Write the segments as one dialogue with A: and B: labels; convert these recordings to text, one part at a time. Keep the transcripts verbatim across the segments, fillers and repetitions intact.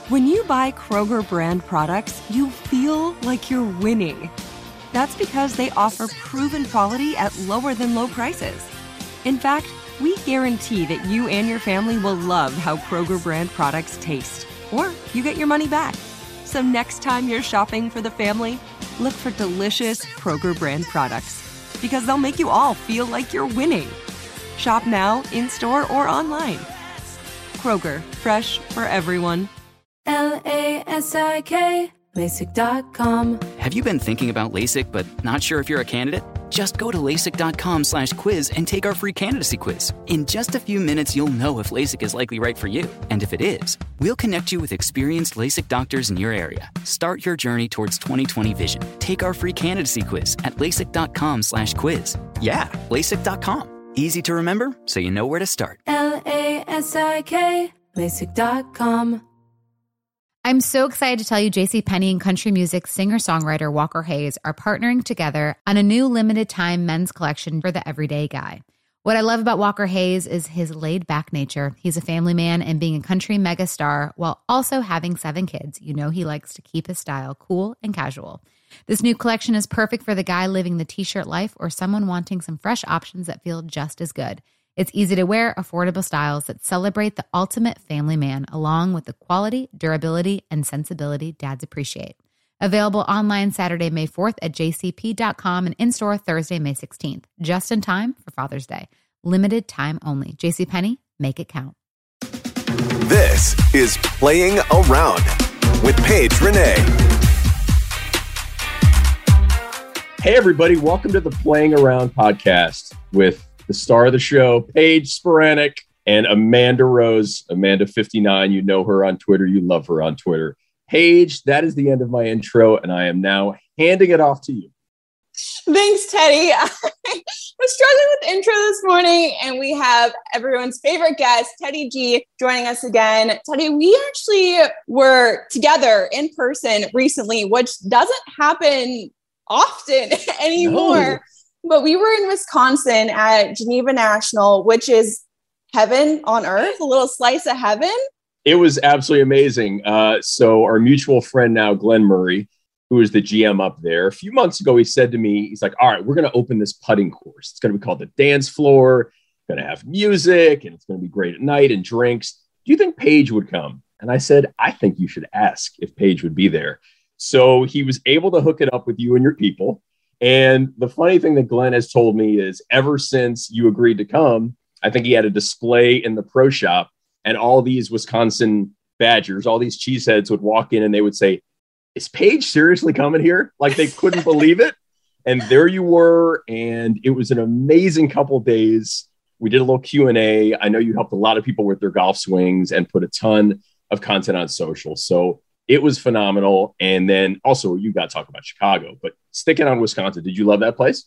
A: When you buy Kroger brand products, you feel like you're winning. That's because they offer proven quality at lower than low prices. In fact, we guarantee that you and your family will love how Kroger brand products taste, or you get your money back. So next time you're shopping for the family, look for delicious Kroger brand products, because they'll make you all feel like you're winning. Shop now, in-store, or online. Kroger, fresh for everyone.
B: L A S I K, LASIK dot com.
C: Have you been thinking about LASIK but not sure if you're a candidate? Just go to LASIK.com slash quiz and take our free candidacy quiz. In just a few minutes, you'll know if LASIK is likely right for you. And if it is, we'll connect you with experienced LASIK doctors in your area. Start your journey towards twenty twenty vision. Take our free candidacy quiz at LASIK.com slash quiz. Yeah, LASIK dot com. Easy to remember, so you know where to start.
B: L A S I K, LASIK dot com.
D: I'm so excited to tell you JCPenney and country music singer-songwriter Walker Hayes are partnering together on a new limited-time men's collection for the everyday guy. What I love about Walker Hayes is his laid-back nature. He's a family man, and being a country megastar while also having seven kids, you know he likes to keep his style cool and casual. This new collection is perfect for the guy living the t-shirt life or someone wanting some fresh options that feel just as good. It's easy to wear, affordable styles that celebrate the ultimate family man, along with the quality, durability, and sensibility dads appreciate. Available online Saturday, May fourth at j c p dot com and in-store Thursday, May sixteenth. Just in time for Father's Day. Limited time only. JCPenney, make it count.
E: This is Playing Around with Paige Renee.
F: Hey, everybody. Welcome to the Playing Around podcast with the star of the show, Paige Spiranac, and Amanda Rose. Amanda fifty-nine, you know her on Twitter. You love her on Twitter. Paige, that is the end of my intro, and I am now handing it off to you.
G: Thanks, Teddy. I was struggling with intro this morning, and we have everyone's favorite guest, Teddy G, joining us again. Teddy, we actually were together in person recently, which doesn't happen often anymore. No. But we were in Wisconsin at Geneva National, which is heaven on earth, a little slice of heaven.
F: It was absolutely amazing. Uh, so our mutual friend now, Glenn Murray, who is the G M up there, a few months ago, he said to me, he's like, all right, we're going to open this putting course. It's going to be called the Dance Floor. It's going to have music, and it's going to be great at night and drinks. Do you think Paige would come? And I said, I think you should ask if Paige would be there. So he was able to hook it up with you and your people. And the funny thing that Glenn has told me is ever since you agreed to come, I think he had a display in the pro shop, and all these Wisconsin Badgers, all these cheeseheads would walk in and they would say, is Paige seriously coming here? Like they couldn't believe it. And there you were. And it was an amazing couple days. We did a little Q and A. I know you helped a lot of people with their golf swings and put a ton of content on social. So it was phenomenal. And then also you got to talk about Chicago, but sticking on Wisconsin, did you love that place?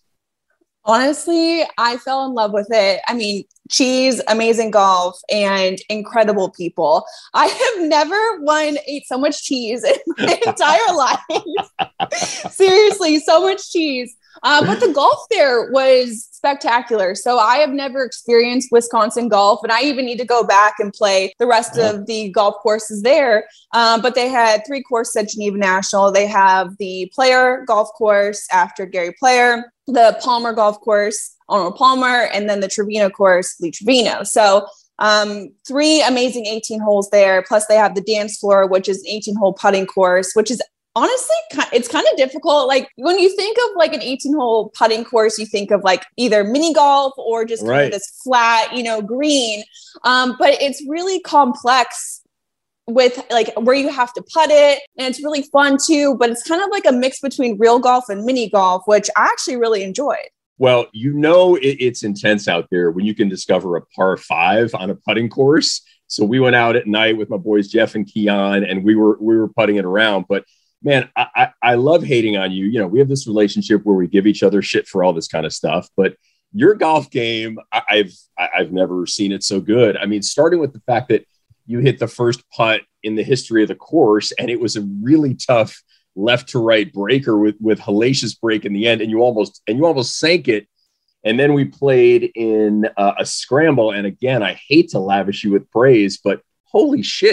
G: Honestly, I fell in love with it. I mean, cheese, amazing golf, and incredible people. I have never one ate so much cheese in my entire life. Seriously, so much cheese. Uh, but the golf there was spectacular. So I have never experienced Wisconsin golf, and I even need to go back and play the rest yeah. of the golf courses there. Um, but they had three courses at Geneva National. They have the Player golf course after Gary Player, the Palmer golf course, Arnold Palmer, and then the Trevino course, Lee Trevino. So um, three amazing eighteen holes there. Plus they have the Dance Floor, which is an eighteen hole putting course, which is honestly, it's kind of difficult. Like when you think of like an eighteen hole putting course, you think of like either mini golf or just kind right. of this flat, you know, green. Um, but it's really complex with like where you have to putt it. And it's really fun too, but it's kind of like a mix between real golf and mini golf, which I actually really enjoyed.
F: Well, you know, it, it's intense out there when you can discover a par five on a putting course. So we went out at night with my boys, Jeff and Keon, and we were, we were putting it around, but man, I, I, I love hating on you. You know, we have this relationship where we give each other shit for all this kind of stuff, but your golf game, I, I've, I've never seen it so good. I mean, starting with the fact that you hit the first putt in the history of the course, and it was a really tough left to right breaker with, with hellacious break in the end. And you almost, and you almost sank it. And then we played in uh, a scramble. And again, I hate to lavish you with praise, but holy shit,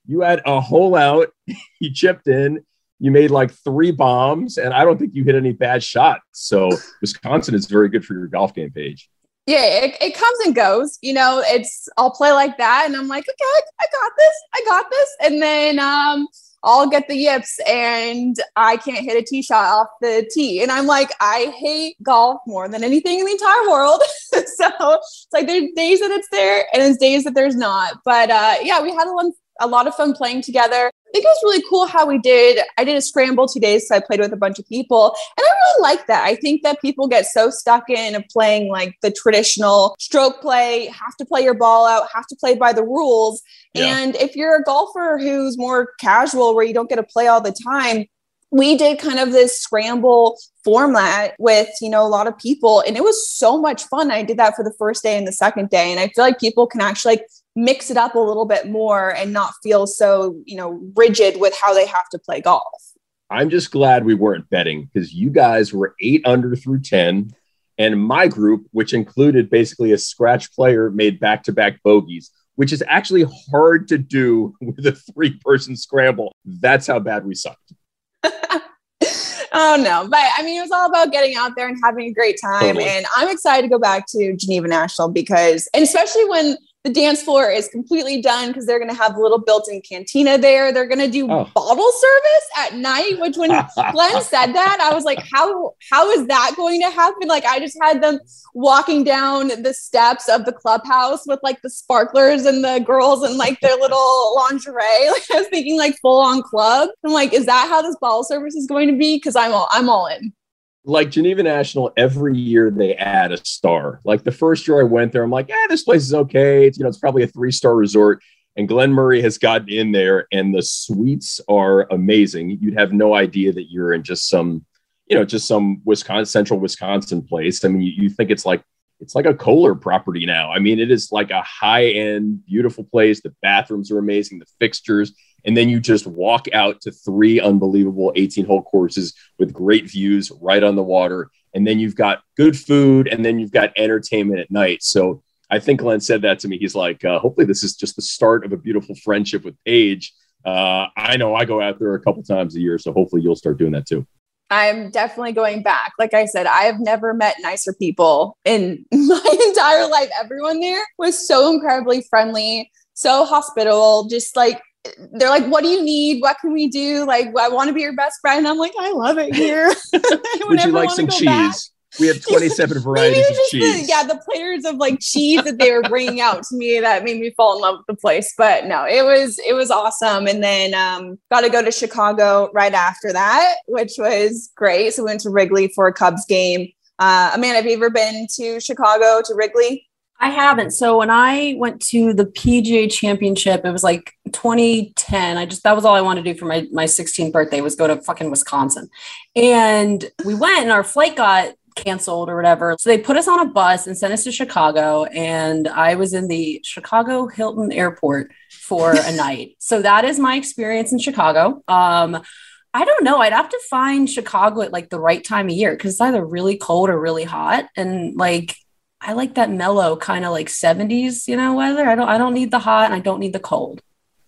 F: You had a hole out. You chipped in. You made like three bombs, and I don't think you hit any bad shots. So Wisconsin is very good for your golf game, Paige.
G: Yeah, it, it comes and goes. You know, it's I'll play like that, and I'm like, okay, I got this, I got this, and then um, I'll get the yips, and I can't hit a tee shot off the tee, and I'm like, I hate golf more than anything in the entire world. So it's like there's days that it's there, and there's days that there's not. But uh, yeah, we had a lot, a lot of fun playing together. I think it was really cool how we did. I did a scramble two days, so I played with a bunch of people, and I really like that. I think that people get so stuck in of playing like the traditional stroke play, have to play your ball out, have to play by the rules. Yeah. And if you're a golfer who's more casual, where you don't get to play all the time, we did kind of this scramble format with, you know, a lot of people, and it was so much fun. I did that for the first day and the second day, and I feel like people can actually like mix it up a little bit more and not feel so, you know, rigid with how they have to play golf.
F: I'm just glad we weren't betting, because you guys were eight under through ten. And my group, which included basically a scratch player, made back-to-back bogeys, which is actually hard to do with a three-person scramble. That's how bad we sucked.
G: Oh, no. But I mean, it was all about getting out there and having a great time. Totally. And I'm excited to go back to Geneva National because, and especially when the dance floor is completely done, because they're going to have a little built-in cantina there. They're going to do oh. bottle service at night, which when Glenn said that, I was like, how, how is that going to happen? Like, I just had them walking down the steps of the clubhouse with like the sparklers and the girls and like their little lingerie. Like, I was thinking like full on club. I'm like, is that how this bottle service is going to be? Because I'm all, I'm all in.
F: Like Geneva National, every year they add a star. Like the first year I went there, I'm like, yeah, this place is okay. It's, you know, it's probably a three-star resort. And Glen Murray has gotten in there, and the suites are amazing. You'd have no idea that you're in just some, you know, just some Wisconsin, central Wisconsin place. I mean, you, you think it's like, it's like a Kohler property now. I mean, it is like a high-end, beautiful place. The bathrooms are amazing, the fixtures. And then you just walk out to three unbelievable eighteen-hole courses with great views right on the water. And then you've got good food, and then you've got entertainment at night. So I think Glenn said that to me. He's like, uh, hopefully this is just the start of a beautiful friendship with Paige. Uh, I know I go out there a couple times a year, so hopefully you'll start doing that too.
G: I'm definitely going back. Like I said, I have never met nicer people in my entire life. Everyone there was so incredibly friendly, so hospitable, just like, they're like, what do you need? What can we do? Like, I want to be your best friend. I'm like, I love it here.
F: Would you like some cheese? Back. We have twenty-seven varieties of cheese.
G: The, yeah, the platters of like cheese that they were bringing out to me that made me fall in love with the place. But no, it was it was awesome. And then um, got to go to Chicago right after that, which was great. So we went to Wrigley for a Cubs game. Uh, Amanda, have you ever been to Chicago, to Wrigley?
H: I haven't. So when I went to the P G A Championship, it was like twenty ten. I just, that was all I wanted to do for my, my sixteenth birthday, was go to fucking Wisconsin. And we went, and our flight got canceled or whatever. So they put us on a bus and sent us to Chicago. And I was in the Chicago Hilton Airport for a night. So that is my experience in Chicago. Um, I don't know. I'd have to find Chicago at like the right time of year, because it's either really cold or really hot. And like, I like that mellow kind of like seventies, you know, weather. I don't, I don't need the hot, and I don't need the cold.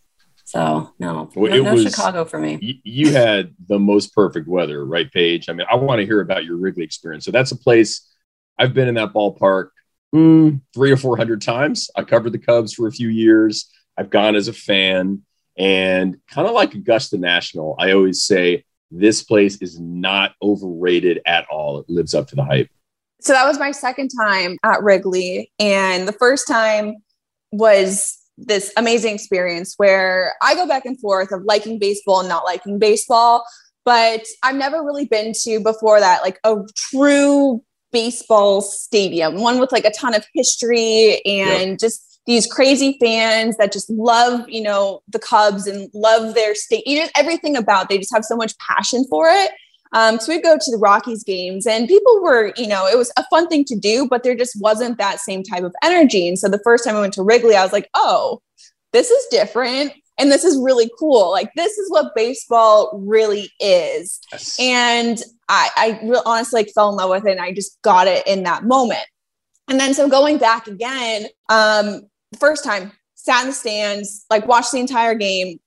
H: So no, well, no, no was, Chicago for me.
F: Y- you had the most perfect weather, right, Paige? I mean, I want to hear about your Wrigley experience. So that's a place I've been in that ballpark mm, three or four hundred times. I covered the Cubs for a few years. I've gone as a fan, and kind of like Augusta National, I always say this place is not overrated at all. It lives up to the hype.
G: So that was my second time at Wrigley. And the first time was this amazing experience where I go back and forth of liking baseball and not liking baseball. But I've never really been to before that, like a true baseball stadium, one with like a ton of history and yep. just these crazy fans that just love, you know, the Cubs and love their state, you know, everything about, they just have so much passion for it. Um, so we'd go to the Rockies games, and people were, you know, it was a fun thing to do, but there just wasn't that same type of energy. And so the first time I went to Wrigley, I was like, oh, this is different. And this is really cool. Like, this is what baseball really is. Yes. And I, I really honestly like, fell in love with it, and I just got it in that moment. And then, so going back again, um, the first time, sat in the stands, like watched the entire game,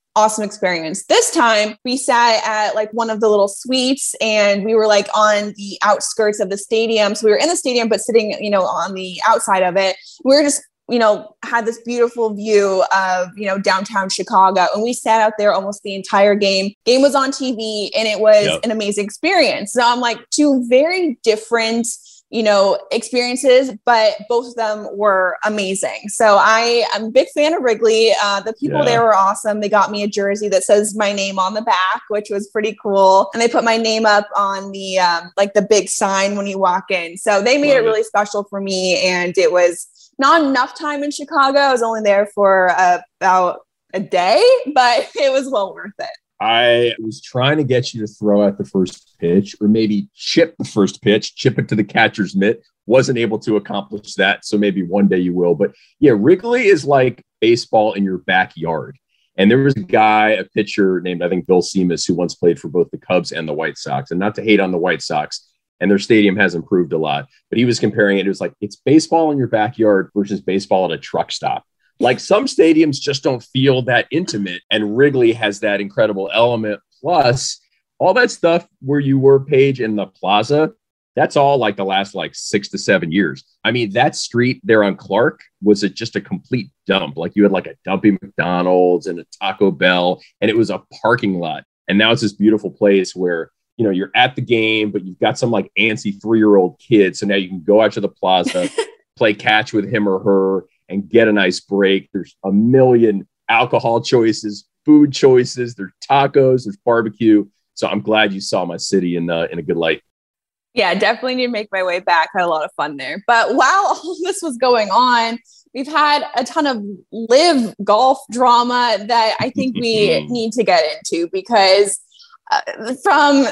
G: awesome experience. This time we sat at like one of the little suites and we were like on the outskirts of the stadium. So we were in the stadium, but sitting, you know, on the outside of it. We were just, you know, had this beautiful view of, you know, downtown Chicago. And we sat out there almost the entire game. Game was on T V and it was yep. an amazing experience. So I'm like two very different, you know, experiences, but both of them were amazing. So I am a big fan of Wrigley. Uh, the people yeah. there were awesome. They got me a jersey that says my name on the back, which was pretty cool. And they put my name up on the, um, like the big sign when you walk in. So they made Love it really it. special for me. And it was not enough time in Chicago. I was only there for uh, about a day, but it was well worth it.
F: I was trying to get you to throw out the first pitch or maybe chip the first pitch, chip it to the catcher's mitt. Wasn't able to accomplish that. So maybe one day you will. But yeah, Wrigley is like baseball in your backyard. And there was a guy, a pitcher named, I think, Bill Seamus, who once played for both the Cubs and the White Sox. And not to hate on the White Sox, and their stadium has improved a lot. But he was comparing it. It was like, it's baseball in your backyard versus baseball at a truck stop. Like some stadiums just don't feel that intimate, and Wrigley has that incredible element. Plus, all that stuff where you were, Paige, in the plaza, that's all like the last like six to seven years. I mean, that street there on Clark was a, just a complete dump. Like you had like a dumpy McDonald's and a Taco Bell, and it was a parking lot. And now it's this beautiful place where, you know, you're at the game, but you've got some like antsy three-year-old kid. So now you can go out to the plaza, play catch with him or her, and get a nice break. There's a million alcohol choices, food choices, there's tacos, there's barbecue. So I'm glad you saw my city in uh, in a good light.
G: Yeah, definitely need to make my way back. Had a lot of fun there. But while all this was going on, we've had a ton of live golf drama that I think we need to get into, because uh, from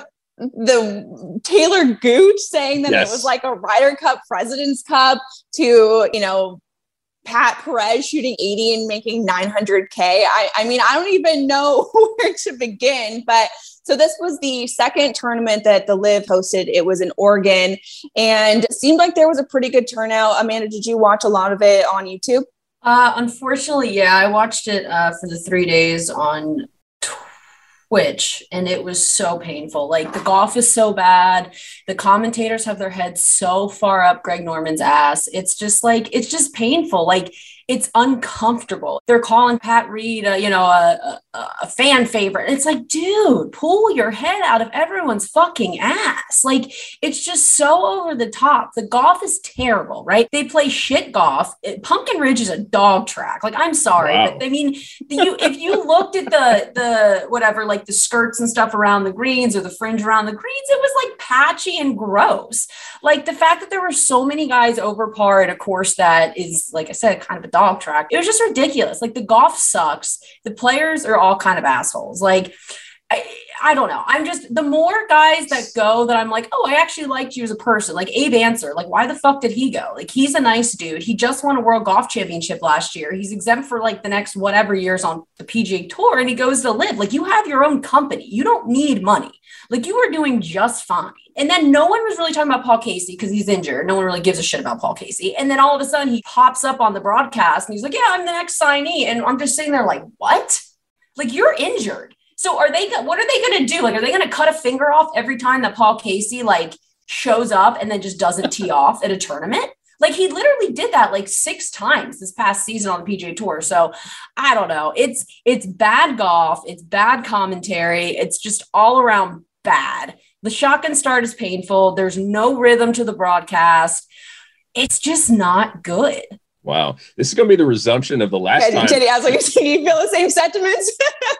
G: the Taylor Gooch saying that yes. it was like a Ryder Cup, President's Cup, to, you know, Pat Perez shooting eighty and making nine hundred K. I, I mean, I don't even know where to begin. But so this was the second tournament that the Live hosted. It was in Oregon and it seemed like there was a pretty good turnout. Amanda, did you watch a lot of it on YouTube?
H: Uh, unfortunately, yeah, I watched it uh, for the three days on Twitch, and it was so painful. Like, the golf is so bad. The commentators have their heads so far up Greg Norman's ass. It's just like, it's just painful. Like, it's uncomfortable. They're calling Pat Reed, uh, you know, a, a, a fan favorite. It's like, dude, pull your head out of everyone's fucking ass. Like, it's just so over the top. The golf is terrible, right? They play shit golf. It, Pumpkin Ridge is a dog track. Like, I'm sorry, wow. but I mean, the, you, if you looked at the, the, whatever, like the skirts and stuff around the greens or the fringe around the greens, it was like patchy and gross. Like, the fact that there were so many guys over par at a course that is, like I said, kind of a dog track. It was just ridiculous. Like, the golf sucks. The players are all kind of assholes. Like, I, I don't know. I'm just, the more guys that go that I'm like, oh, I actually liked you as a person. Like Abe Answer. Like, why the fuck did he go? Like, he's a nice dude. He just won a World Golf Championship last year. He's exempt for like the next whatever years on the P G A Tour, and he goes to Live. Like, you have your own company. You don't need money. Like, you are doing just fine. And then no one was really talking about Paul Casey because he's injured. No one really gives a shit about Paul Casey. And then all of a sudden he pops up on the broadcast and he's like, yeah, I'm the next signee. And I'm just sitting there like, what? Like, you're injured. So are they, what are they going to do? Like, are they going to cut a finger off every time that Paul Casey like shows up and then just doesn't tee off at a tournament? Like, he literally did that like six times this past season on the P G A Tour. So I don't know. It's, it's bad golf. It's bad commentary. It's just all around bad. The shotgun start is painful. There's no rhythm to the broadcast. It's just not good.
F: Wow. This is going to be the resumption of the last
G: yeah,
F: time.
G: Jenny, I was like, do you feel the same sentiments?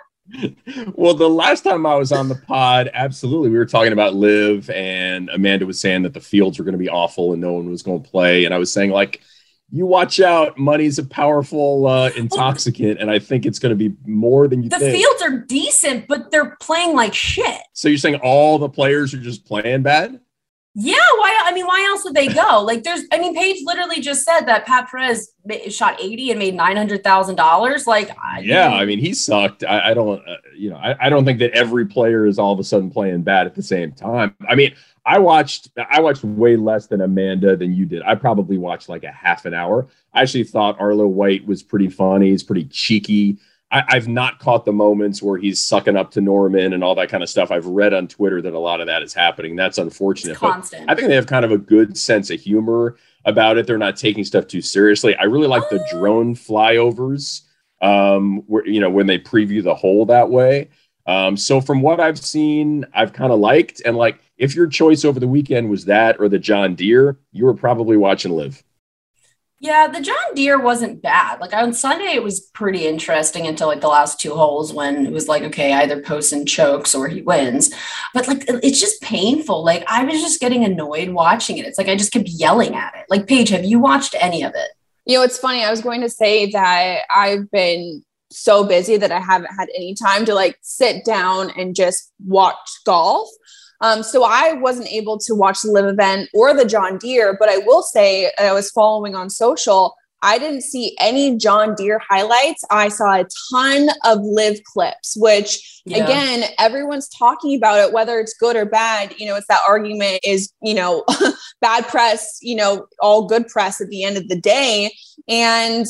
F: Well, the last time I was on the pod, absolutely. We were talking about Live, and Amanda was saying that the fields were going to be awful and no one was going to play. And I was saying, like, you watch out. Money's a powerful uh, intoxicant, and I think it's going to be more than you
H: the
F: think.
H: The fields are decent, but they're playing like shit.
F: So you're saying all the players are just playing bad?
H: Yeah, why? I mean, why else would they go? Like, there's, I mean, Paige literally just said that Pat Perez shot eighty and made nine hundred thousand dollars. Like,
F: yeah, I mean, he sucked. I, I don't, uh, you know, I, I don't think that every player is all of a sudden playing bad at the same time. I mean, I watched, I watched way less than Amanda than you did. I probably watched like a half an hour. I actually thought Arlo White was pretty funny. He's pretty cheeky. I, I've not caught the moments where he's sucking up to Norman and all that kind of stuff. I've read on Twitter that a lot of that is happening. That's unfortunate.
H: It's constant.
F: I think they have kind of a good sense of humor about it. They're not taking stuff too seriously. I really like the drone flyovers, um, where, you know, when they preview the hole that way. Um, so from what I've seen, I've kind of liked, and like, if your choice over the weekend was that or the John Deere, you were probably watching Live.
H: Yeah, the John Deere wasn't bad. Like on Sunday, it was pretty interesting until like the last two holes when it was like, okay, either Poston chokes or he wins. But like, it's just painful. Like I was just getting annoyed watching it. It's like I just kept yelling at it. Like, Paige, have you watched any of it?
G: You know, it's funny. I was going to say that I've been so busy that I haven't had any time to like sit down and just watch golf. Um, so I wasn't able to watch the Live event or the John Deere, but I will say I was following on social. I didn't see any John Deere highlights. I saw a ton of Live clips, which yeah. again, everyone's talking about it, whether it's good or bad. You know, it's that argument is, you know, bad press, you know, all good press at the end of the day. And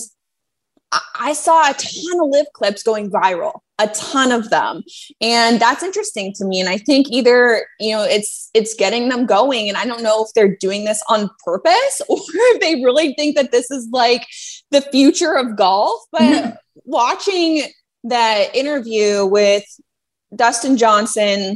G: I saw a ton of Live clips going viral, a ton of them. And that's interesting to me. And I think either, you know, it's, it's getting them going. And I don't know if they're doing this on purpose or if they really think that this is like the future of golf. But mm-hmm. watching that interview with Dustin Johnson,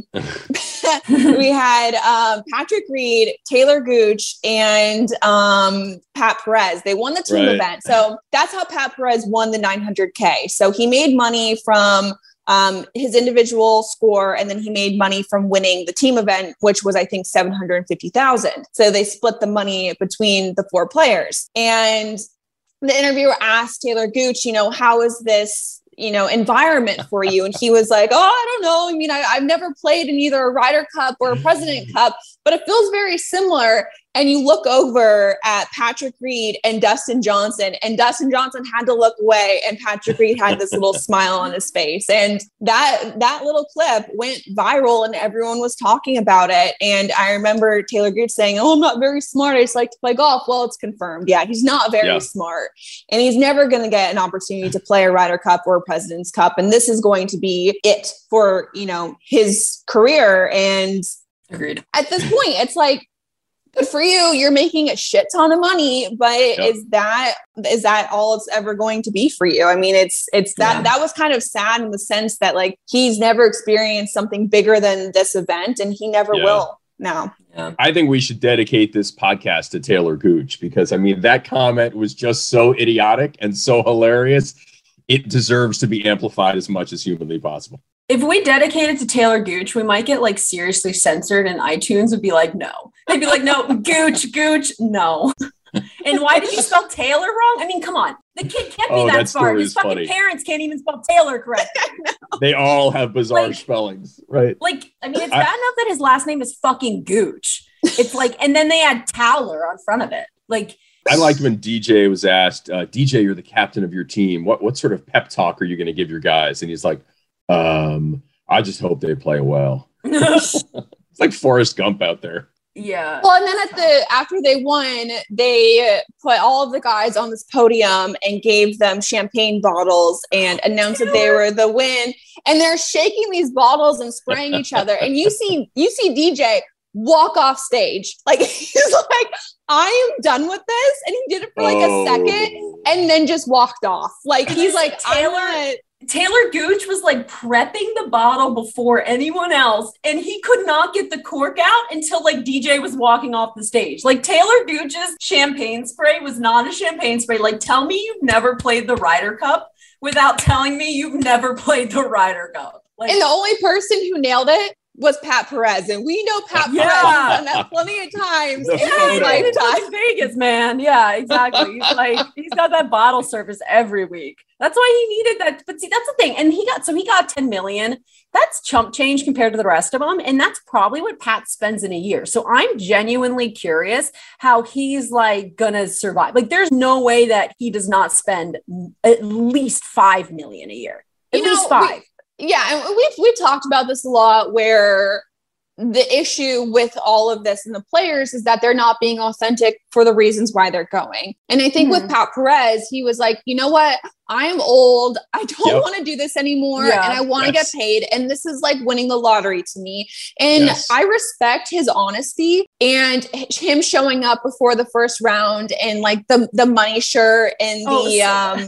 G: we had um, Patrick Reed, Taylor Gooch, and um, Pat Perez. They won the team right. event. So that's how Pat Perez won the nine hundred K. So he made money from um, his individual score, and then he made money from winning the team event, which was, I think, seven hundred fifty thousand. So they split the money between the four players. And the interviewer asked Taylor Gooch, you know, how is this, you know, environment for you? And he was like, oh, I don't know. I mean, I, I've never played in either a Ryder Cup or a President Cup, but it feels very similar. And you look over at Patrick Reed and Dustin Johnson, and Dustin Johnson had to look away, and Patrick Reed had this little smile on his face. And that, that little clip went viral and everyone was talking about it. And I remember Taylor Gooch saying, oh, I'm not very smart. I just like to play golf. Well, it's confirmed. Yeah, he's not very yeah. smart, and he's never going to get an opportunity to play a Ryder Cup or a President's Cup. And this is going to be it for, you know, his career. And
H: agreed.
G: At this point, it's like, good for you. You're making a shit ton of money, but yep. is that, is that all it's ever going to be for you? I mean, it's, it's that, yeah. that was kind of sad in the sense that like, he's never experienced something bigger than this event, and he never yeah. will now.
F: Yeah. I think we should dedicate this podcast to Taylor Gooch, because I mean, that comment was just so idiotic and so hilarious. It deserves to be amplified as much as humanly possible.
H: If we dedicate it to Taylor Gooch, we might get like seriously censored, and iTunes would be like, no. They'd be like, no, Gooch, Gooch, no. And why did you spell Taylor wrong? I mean, come on. The kid can't be
F: oh,
H: that,
F: that
H: smart. His fucking
F: funny.
H: parents can't even spell Taylor correctly.
F: They all have bizarre like, spellings, right?
H: Like, I mean, it's bad I, enough that his last name is fucking Gooch. It's like, and then they add Towler on front of it. Like,
F: I liked when D J was asked, uh, D J, you're the captain of your team. What what sort of pep talk are you going to give your guys? And he's like, um, I just hope they play well. It's like Forrest Gump out there.
H: Yeah.
G: Well, and then at the after they won, they put all of the guys on this podium and gave them champagne bottles and announced that they were the win. And they're shaking these bottles and spraying each other. And you see, you see D J walk off stage. Like, he's like, I am done with this. And he did it for like oh. a second and then just walked off. Like, he's like,
H: Taylor,
G: I
H: Taylor Gooch was like prepping the bottle before anyone else. And he could not get the cork out until like D J was walking off the stage. Like, Taylor Gooch's champagne spray was not a champagne spray. Like, tell me you've never played the Ryder Cup without telling me you've never played the Ryder Cup. Like,
G: and the only person who nailed it was Pat Perez, and we know Pat yeah. Perez has done that plenty of times in his lifetime.
H: Vegas, man. Yeah, exactly. He's like, he's got that bottle service every week. That's why he needed that. But see, that's the thing. And he got, so he got ten million. That's chump change compared to the rest of them. And that's probably what Pat spends in a year. So I'm genuinely curious how he's like gonna survive. Like, there's no way that he does not spend at least five million a year. At
G: you
H: least
G: know,
H: five.
G: We- Yeah, and we've we've talked about this a lot, where the issue with all of this and the players is that they're not being authentic for the reasons why they're going. And I think mm-hmm. with Pat Perez, he was like, you know what? I am old. I don't yep. want to do this anymore. Yeah. And I want to yes. get paid. And this is like winning the lottery to me. And yes. I respect his honesty and him showing up before the first round and like the, the money shirt and oh, the, so- um,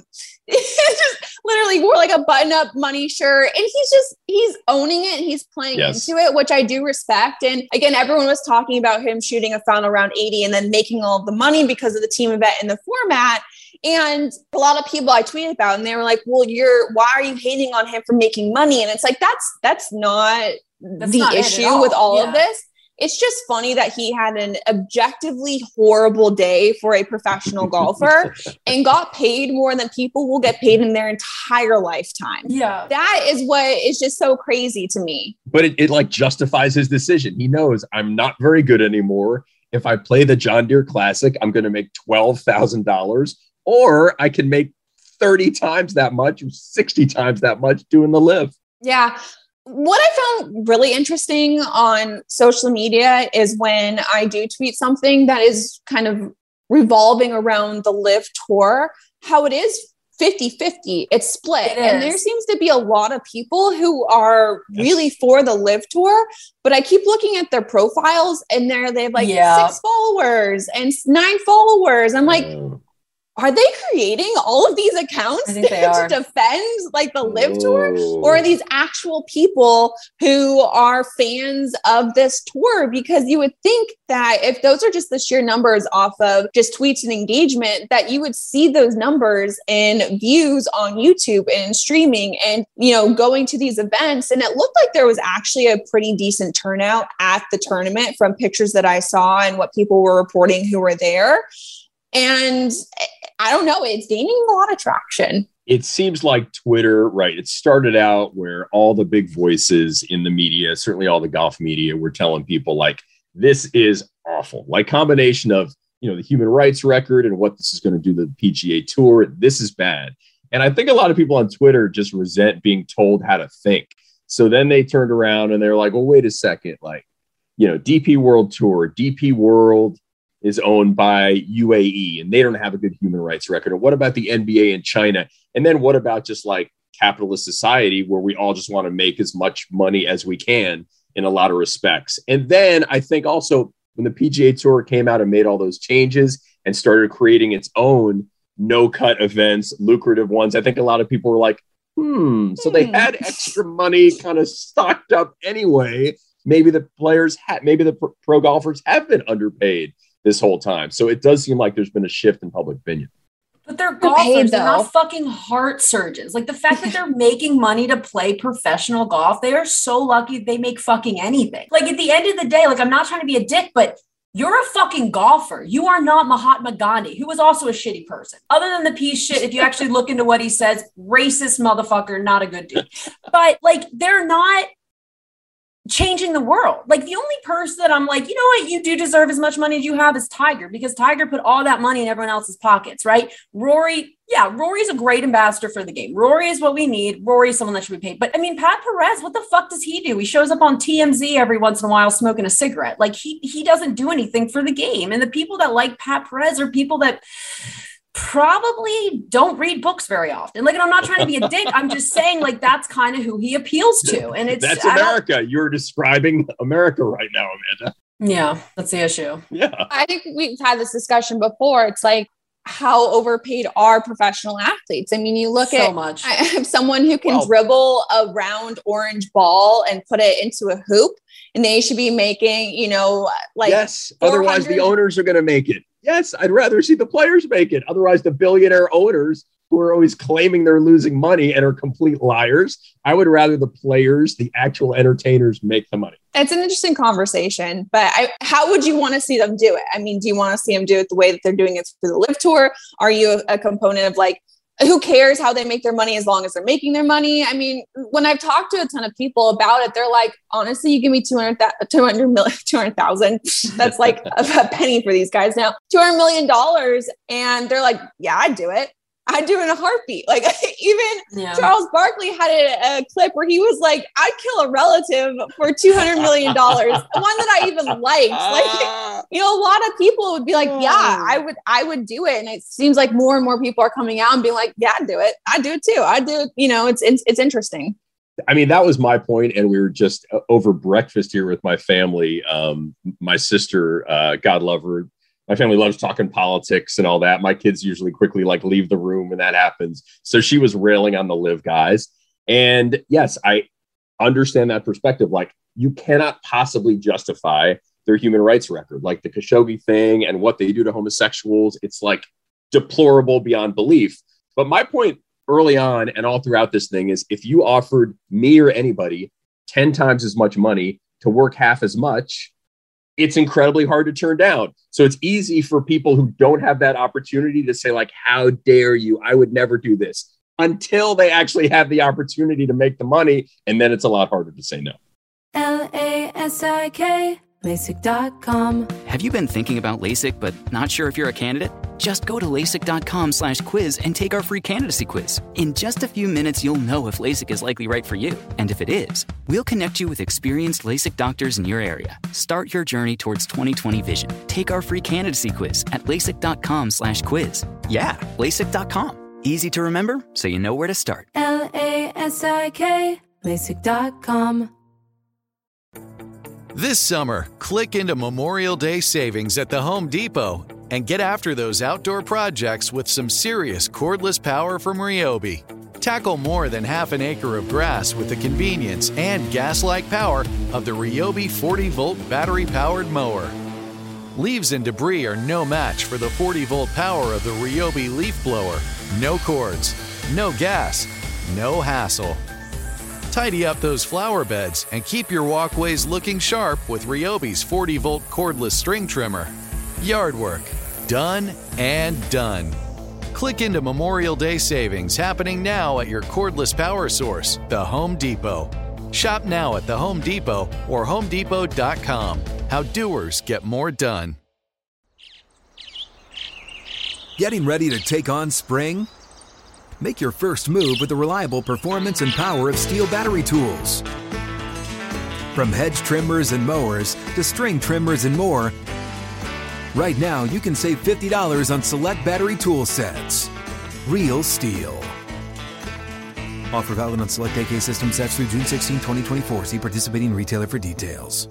G: just literally wore like a button-up money shirt, and he's just he's owning it. He's playing yes. into it, which I do respect. And again, everyone was talking about him shooting a final round eighty and then making all of the money because of the team event in the format. And a lot of people I tweeted about, and they were like, "Well, you're why are you hating on him for making money?" And it's like that's that's not that's the not issue all. with all yeah. of this. It's just funny that he had an objectively horrible day for a professional golfer and got paid more than people will get paid in their entire lifetime. Yeah. That is what is just so crazy to me.
F: But it, it like justifies his decision. He knows I'm not very good anymore. If I play the John Deere Classic, I'm going to make twelve thousand dollars, or I can make thirty times that much or sixty times that much doing the live.
G: Yeah. What I found really interesting on social media is when I do tweet something that is kind of revolving around the live tour, how it is fifty-fifty. It's split. It and there seems to be a lot of people who are yes. really for the live tour, but I keep looking at their profiles and they're, they have like yeah. six followers and nine followers. I'm like, oh. are they creating all of these accounts to defend like the live tour, or are these actual people who are fans of this tour? Because you would think that if those are just the sheer numbers off of just tweets and engagement, that you would see those numbers in views on YouTube and streaming and, you know, going to these events. And it looked like there was actually a pretty decent turnout at the tournament from pictures that I saw and what people were reporting who were there. And I don't know, it's gaining a lot of traction.
F: It seems like Twitter, right? It started out where all the big voices in the media, certainly all the golf media, were telling people like, this is awful. Like combination of, you know, the human rights record and what this is going to do to the P G A Tour. This is bad. And I think a lot of people on Twitter just resent being told how to think. So then they turned around and they're like, well, wait a second. Like, you know, D P World Tour, D P World is owned by U A E and they don't have a good human rights record. Or what about the N B A in China? And then what about just like capitalist society where we all just want to make as much money as we can in a lot of respects? And then I think also when the P G A Tour came out and made all those changes and started creating its own no-cut events, lucrative ones, I think a lot of people were like, hmm, so they had extra money kind of stocked up anyway. Maybe the players had, maybe the pro, pro golfers have been underpaid this whole time. So it does seem like there's been a shift in public opinion.
H: But they're golfers, paid, they're not fucking heart surgeons. Like the fact that they're making money to play professional golf, they are so lucky they make fucking anything. Like at the end of the day, like I'm not trying to be a dick, but you're a fucking golfer. You are not Mahatma Gandhi, who was also a shitty person. Other than the piece shit, if you actually look into what he says, racist motherfucker, not a good dude. But like they're not changing the world. Like the only person that I'm like, you know what, you do deserve as much money as you have is Tiger, because Tiger put all that money in everyone else's pockets, right? Rory, yeah, Rory's a great ambassador for the game. Rory is what we need. Rory is someone that should be paid. But I mean, Pat Perez, what the fuck does he do? He shows up on T M Z every once in a while smoking a cigarette. Like he he doesn't do anything for the game. And the people that like Pat Perez are people that probably don't read books very often. Like, and I'm not trying to be a dick. I'm just saying, like, that's kind of who he appeals to. And it's
F: that's America. You're describing America right now, Amanda.
H: Yeah, that's the issue.
F: Yeah.
G: I think we've had this discussion before. It's like, how overpaid are professional athletes? I mean, you look
H: so
G: at
H: much.
G: I have someone who can
F: well,
G: dribble a round orange ball and put it into a hoop, and they should be making, you know, like
F: yes. Otherwise, the owners are going to make it. Yes, I'd rather see the players make it. Otherwise, the billionaire owners who are always claiming they're losing money and are complete liars, I would rather the players, the actual entertainers, make the money.
G: It's an interesting conversation, but I, how would you want to see them do it? I mean, do you want to see them do it the way that they're doing it for the Live Tour? Are you a, a component of like, who cares how they make their money as long as they're making their money? I mean, when I've talked to a ton of people about it, they're like, honestly, you give me two hundred, two hundred million, two hundred thousand. That's like a, a penny for these guys now, two hundred million dollars. And they're like, yeah, I'd do it. I'd do it in a heartbeat. Like even
H: Yeah.
G: Charles Barkley had a, a clip where he was like, I'd kill a relative for two hundred million dollars. One that I even liked. Like, you know, a lot of people would be like, yeah, I would, I would do it. And it seems like more and more people are coming out and being like, yeah, I'd do it. I'd do it too. I'd do it. You know, it's, it's, it's interesting.
F: I mean, that was my point, and we were just over breakfast here with my family. Um, my sister, uh, God love her, my family loves talking politics and all that. My kids usually quickly like leave the room when that happens. So she was railing on the Live guys. And yes, I understand that perspective. Like, you cannot possibly justify their human rights record, like the Khashoggi thing and what they do to homosexuals. It's like deplorable beyond belief. But my point early on and all throughout this thing is, if you offered me or anybody ten times as much money to work half as much, it's incredibly hard to turn down. So it's easy for people who don't have that opportunity to say, like, how dare you? I would never do this, until they actually have the opportunity to make the money. And then it's a lot harder to say no.
B: L A S I K, LASIK dot com.
C: Have you been thinking about LASIK but not sure if you're a candidate? Just go to LASIK.com slash quiz and take our free candidacy quiz. In just a few minutes, you'll know if LASIK is likely right for you. And if it is, we'll connect you with experienced LASIK doctors in your area. Start your journey towards twenty twenty vision. Take our free candidacy quiz at LASIK.com slash quiz. Yeah, LASIK dot com. Easy to remember, so you know where to start.
B: L A S I K, LASIK dot com.
I: This summer, click into Memorial Day savings at the Home Depot and get after those outdoor projects with some serious cordless power from Ryobi. Tackle more than half an acre of grass with the convenience and gas-like power of the Ryobi forty volt battery-powered mower. Leaves and debris are no match for the forty volt power of the Ryobi leaf blower. No cords, no gas, no hassle. Tidy up those flower beds and keep your walkways looking sharp with Ryobi's forty volt cordless string trimmer. Yard work, done and done. Click into Memorial Day savings happening now at your cordless power source, the Home Depot. Shop now at the Home Depot or home depot dot com. How doers get more done.
J: Getting ready to take on spring? Make your first move with the reliable performance and power of Steel battery tools. From hedge trimmers and mowers to string trimmers and more, right now you can save fifty dollars on select battery tool sets. Real Steel. Offer valid on select A K system sets through June sixteenth, twenty twenty-four. See participating retailer for details.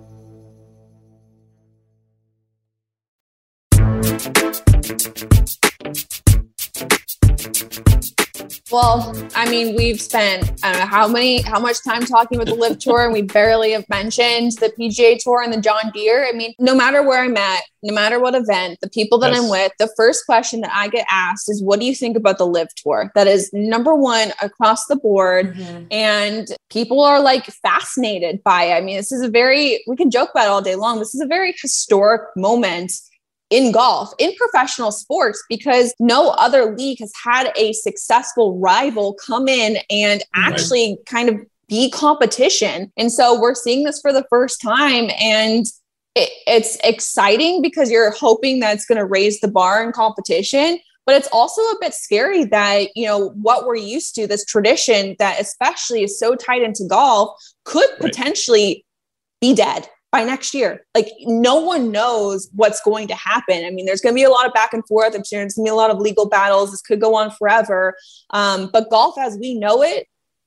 G: Well, I mean, we've spent, I don't know how many, how much time talking with the Live Tour, and we barely have mentioned the P G A Tour and the John Deere. I mean, no matter where I'm at, no matter what event, the people that yes. I'm with, the first question that I get asked is, what do you think about the Live Tour? That is number one across the board. Mm-hmm. And people are like fascinated by it. I mean, this is a very, we can joke about it all day long. This is a very historic moment in golf, in professional sports, because no other league has had a successful rival come in and actually right. kind of be competition. And so we're seeing this for the first time, and it, it's exciting because you're hoping that it's going to raise the bar in competition. But it's also a bit scary that, you know, what we're used to, this tradition that especially is so tied into golf, could right. potentially be dead by next year. Like, no one knows what's going to happen. I mean, there's going to be a lot of back and forth. I'm sure there's going to be a lot of legal battles. This could go on forever. Um, but golf as we know it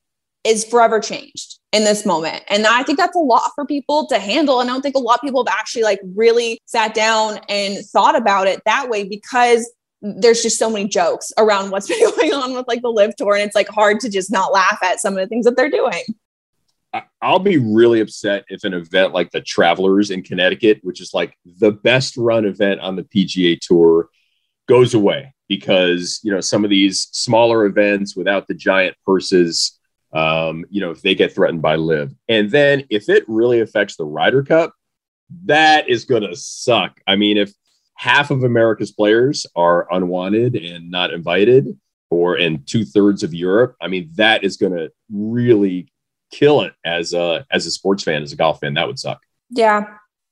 G: is forever changed in this moment. And I think that's a lot for people to handle. And I don't think a lot of people have actually like really sat down and thought about it that way, because there's just so many jokes around what's been going on with like the Live Tour. And it's like hard to just not laugh at some of the things that they're doing.
F: I'll be really upset if an event like the Travelers in Connecticut, which is like the best run event on the P G A Tour, goes away, because, you know, some of these smaller events without the giant purses, um, you know, if they get threatened by Live. And then if it really affects the Ryder Cup, that is going to suck. I mean, if half of America's players are unwanted and not invited, or in two thirds of Europe, I mean, that is going to really kill it as a as a sports fan, as a golf fan. That would suck.
G: Yeah.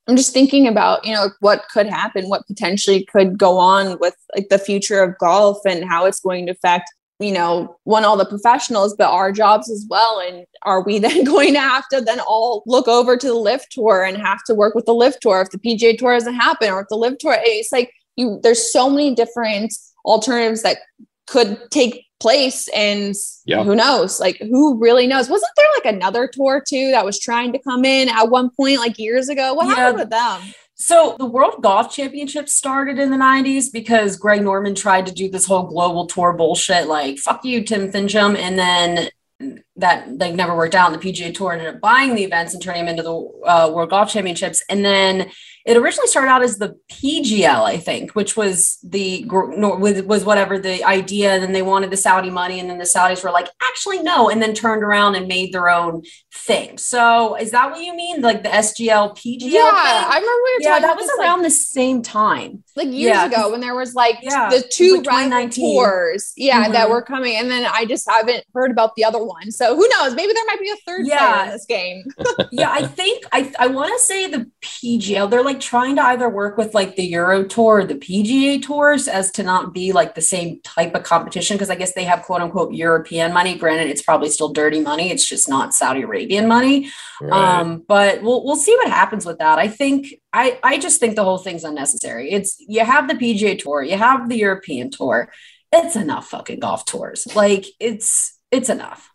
G: I'm just thinking about, you know, what could happen, what potentially could go on with like the future of golf and how it's going to affect, you know, one, all the professionals, but our jobs as well. And are we then going to have to then all look over to the Live Tour and have to work with the Live Tour if the P G A Tour doesn't happen, or if the Live Tour, it's like you, there's so many different alternatives that could take place, and yeah. who knows, like who really knows? Wasn't there like another tour too that was trying to come in at one point, like years ago? What yeah. happened with them?
H: So the World Golf Championships started in the nineties because Greg Norman tried to do this whole global tour bullshit, like fuck you, Tim Fincham. And then that like never worked out. And the P G A Tour ended up buying the events and turning them into the uh, World Golf Championships. And then it originally started out as the P G L, I think, which was the was whatever the idea. And then they wanted the Saudi money, and then the Saudis were like, actually, no, and then turned around and made their own thing. So is that what you mean? Like the S G L, P G L?
G: Yeah,
H: thing?
G: I remember we were
H: yeah,
G: talking
H: that
G: about
H: was
G: this,
H: around
G: like,
H: the same time.
G: Like years
H: yeah.
G: ago when there was like
H: yeah.
G: the two
H: like
G: rival tours, yeah,
H: mm-hmm.
G: that were coming. And then I just haven't heard about the other one. So who knows? Maybe there might be a third
H: yeah.
G: player in this game.
H: yeah, I think I I want to say the P G L, they're like trying to either work with like the Euro Tour or the P G A Tours as to not be like the same type of competition, because I guess they have quote unquote European money. Granted, it's probably still dirty money. It's just not Saudi Arabian money. Right. Um, but we'll we'll see what happens with that. I think I I just think the whole thing's unnecessary. It's you have the P G A Tour, you have the European Tour. It's enough fucking golf tours. Like it's it's enough.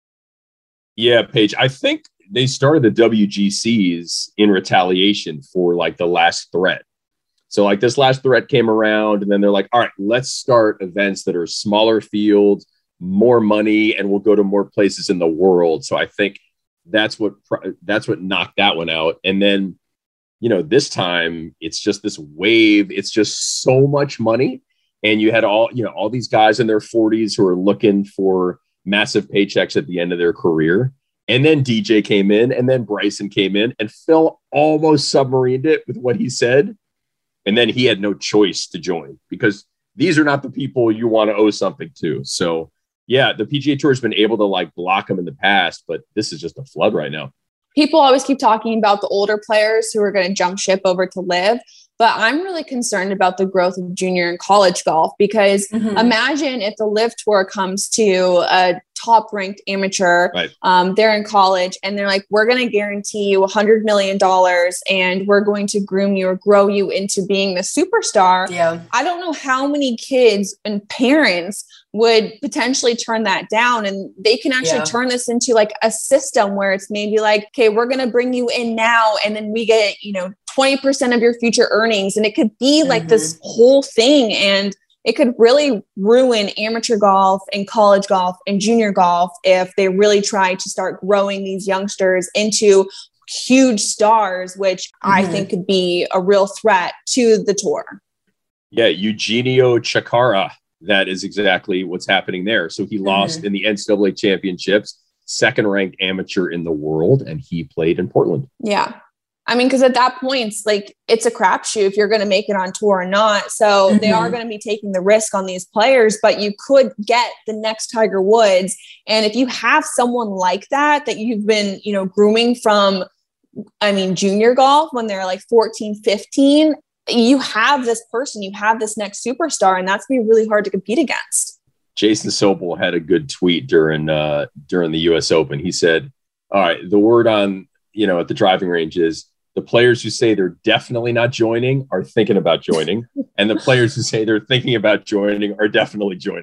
F: Yeah, Paige, I think they started the W G Cs in retaliation for like the last threat. So like this last threat came around, and then they're like, all right, let's start events that are smaller fields, more money, and we'll go to more places in the world. So I think that's what that's what knocked that one out. And then, you know, this time it's just this wave. It's just so much money. And you had all, you know, all these guys in their forties who are looking for massive paychecks at the end of their career. And then D J came in, and then Bryson came in, and Phil almost submarined it with what he said. And then he had no choice to join, because these are not the people you want to owe something to. So yeah, the P G A Tour has been able to like block them in the past, but this is just a flood right now.
G: People always keep talking about the older players who are going to jump ship over to Live. But I'm really concerned about the growth of junior and college golf, because mm-hmm. imagine if the Live Tour comes to a top ranked amateur, right. um, they're in college, and they're like, we're going to guarantee you a hundred million dollars, and we're going to groom you or grow you into being the superstar.
H: Yeah.
G: I don't know how many kids and parents would potentially turn that down, and they can actually yeah. turn this into like a system where it's maybe like, okay, we're going to bring you in now, and then we get, you know, twenty percent of your future earnings. And it could be like mm-hmm. this whole thing. And it could really ruin amateur golf and college golf and junior golf if they really try to start growing these youngsters into huge stars, which mm-hmm. I think could be a real threat to the tour.
F: Yeah. Eugenio Chacarra. That is exactly what's happening there. So he lost mm-hmm. in the N C double A championships, second ranked amateur in the world, and he played in Portland.
G: Yeah. I mean, because at that point, it's like it's a crapshoot if you're going to make it on tour or not. So mm-hmm. they are going to be taking the risk on these players, but you could get the next Tiger Woods. And if you have someone like that, that you've been, you know, grooming from, I mean, junior golf when they're like fourteen, fifteen, you have this person, you have this next superstar, and that's going to be really hard to compete against.
F: Jason Sobel had a good tweet during, uh, during the U S Open. He said, all right, the word on, you know, at the driving range is, the players who say they're definitely not joining are thinking about joining. And the players who say they're thinking about joining are definitely joining.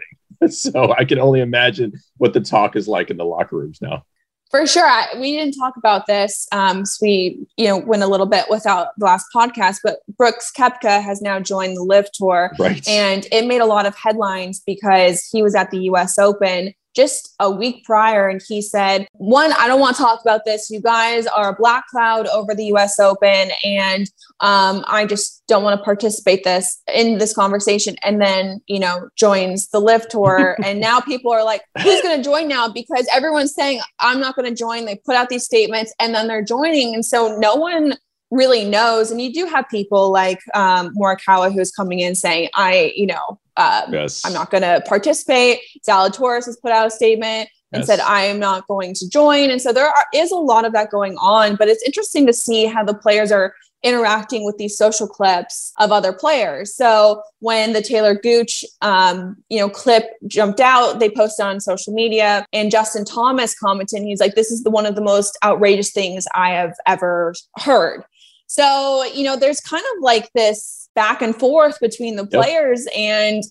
F: So I can only imagine what the talk is like in the locker rooms now.
G: For sure. I, we didn't talk about this. Um, so we, you know, went a little bit without the last podcast, but Brooks Koepka has now joined the Live Tour.
F: Right.
G: And it made a lot of headlines because he was at the U S Open just a week prior. And he said, one, I don't want to talk about this. You guys are a black cloud over the U S Open. And um, I just don't want to participate this in this conversation. And then, you know, joins the Live Tour. And now people are like, who's going to join now? Because everyone's saying, I'm not going to join. They put out these statements and then they're joining. And so no one really knows. And you do have people like um, Morikawa, who's coming in saying, I, you know, um, yes. I'm not going to participate. Zalatoris has put out a statement and yes. said, I am not going to join. And so there are, is a lot of that going on, but it's interesting to see how the players are interacting with these social clips of other players. So when the Taylor Gooch, um, you know, clip jumped out, they posted on social media, and Justin Thomas commented, he's like, this is the one of the most outrageous things I have ever heard. So, you know, there's kind of like this back and forth between the players. Yep. And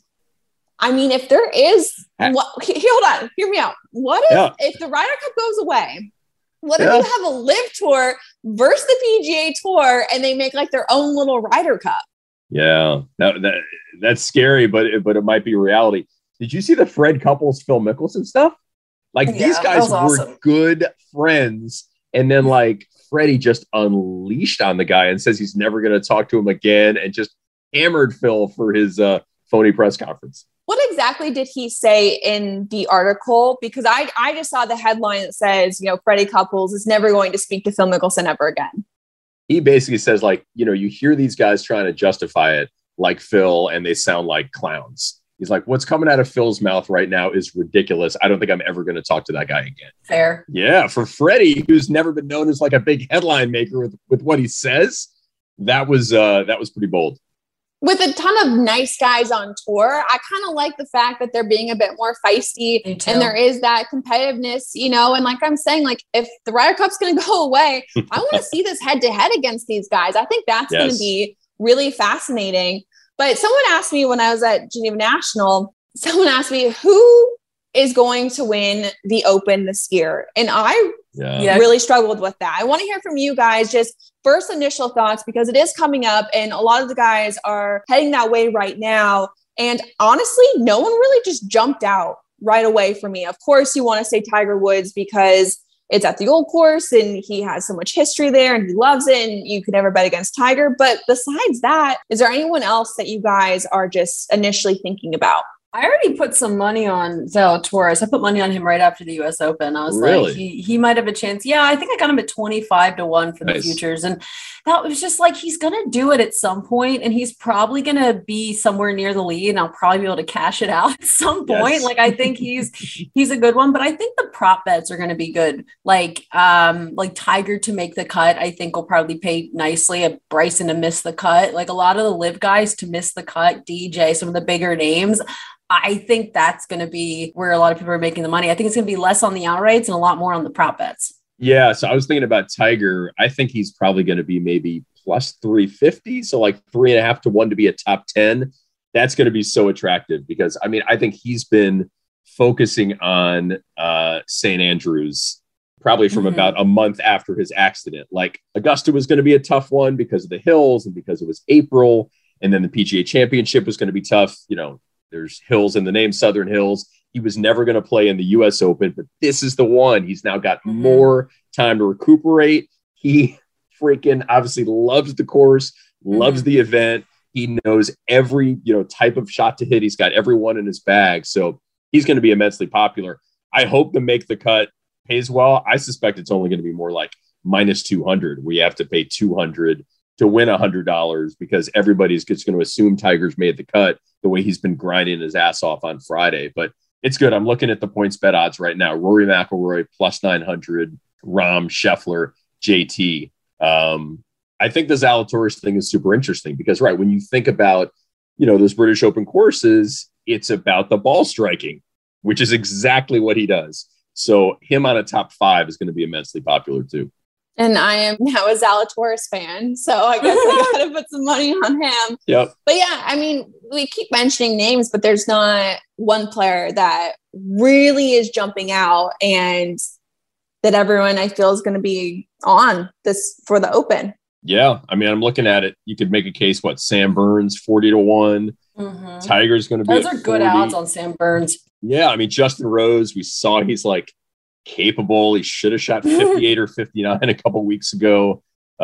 G: I mean, if there is, what, hold on, hear me out. What if, yeah. if the Ryder Cup goes away, what yeah. if you have a live tour versus the P G A Tour and they make like their own little Ryder Cup?
F: Yeah, that, that that's scary, but it, but it might be reality. Did you see the Fred Couples, Phil Mickelson stuff? Like yeah, these guys were awesome. Good friends. And then like Freddie just unleashed on the guy and says he's never going to talk to him again and just hammered Phil for his uh, phony press conference.
G: What exactly did he say in the article? Because I, I just saw the headline that says, you know, Freddie Couples is never going to speak to Phil Mickelson ever again.
F: He basically says, like, you know, you hear these guys trying to justify it like Phil, and they sound like clowns. He's like, what's coming out of Phil's mouth right now is ridiculous. I don't think I'm ever going to talk to that guy again.
H: Fair.
F: Yeah. For Freddie, who's never been known as like a big headline maker with, with what he says, that was uh, that was pretty bold.
G: With a ton of nice guys on tour, I kind of like the fact that they're being a bit more feisty and there is that competitiveness, you know, and like I'm saying, like if the Ryder Cup's going to go away, I want to see this head to head against these guys. I think that's yes. going to be really fascinating. But someone asked me when I was at Geneva National, someone asked me who is going to win the Open this year. And I yeah. really struggled with that. I want to hear from you guys, just first initial thoughts, because it is coming up and a lot of the guys are heading that way right now. And honestly, no one really just jumped out right away for me. Of course, you want to say Tiger Woods because it's at the Old Course and he has so much history there and he loves it and you could never bet against Tiger. But besides that, is there anyone else that you guys are just initially thinking about?
H: I already put some money on Zalatoris. I put money on him right after the U S Open. I was really? like, he, he might have a chance. Yeah, I think I got him at twenty-five to one for nice. the futures. And that was just like, he's going to do it at some point, and he's probably going to be somewhere near the lead, and I'll probably be able to cash it out at some point. Yes. Like, I think he's, he's a good one, but I think the prop bets are going to be good. Like, um, like Tiger to make the cut, I think will probably pay nicely. A Bryson to miss the cut, like a lot of the live guys to miss the cut, D J, some of the bigger names. I think that's going to be where a lot of people are making the money. I think it's going to be less on the outrights and a lot more on the prop bets.
F: Yeah. So I was thinking about Tiger. I think he's probably going to be maybe plus three fifty. So like three and a half to one to be a top ten. That's going to be so attractive because I mean, I think he's been focusing on uh, Saint Andrews probably from mm-hmm. about a month after his accident. Like Augusta was going to be a tough one because of the hills and because it was April. And then the P G A Championship was going to be tough. You know, there's hills in the name, Southern Hills. He was never going to play in the U S Open, but this is the one. He's now got mm-hmm. more time to recuperate. He freaking obviously loves the course, loves mm-hmm. the event. He knows every, you know, type of shot to hit. He's got everyone in his bag. So he's going to be immensely popular. I hope to make the cut pays well. I suspect it's only going to be more like minus two hundred. We have to pay two hundred to win one hundred dollars because everybody's just going to assume Tiger's made the cut the way he's been grinding his ass off on Friday. But it's good. I'm looking at the points bet odds right now. Rory McIlroy plus nine hundred, Rahm, Scheffler, J T. Um, I think the Zalatoris thing is super interesting because, right, when you think about, you know, those British Open courses, it's about the ball striking, which is exactly what he does. So him on a top five is going to be immensely popular too.
G: And I am now a Zalatoris fan, so I guess I got to put some money on him.
F: Yep.
G: But yeah, I mean, we keep mentioning names, but there's not one player that really is jumping out and that everyone I feel is going to be on this for the Open.
F: Yeah. I mean, I'm looking at it. You could make a case, what, Sam Burns, forty to one. Mm-hmm. Tiger's going to be
H: Those are good odds on Sam Burns.
F: Yeah. I mean, Justin Rose, we saw he's like capable. He should have shot fifty-eight or fifty-nine a couple weeks ago.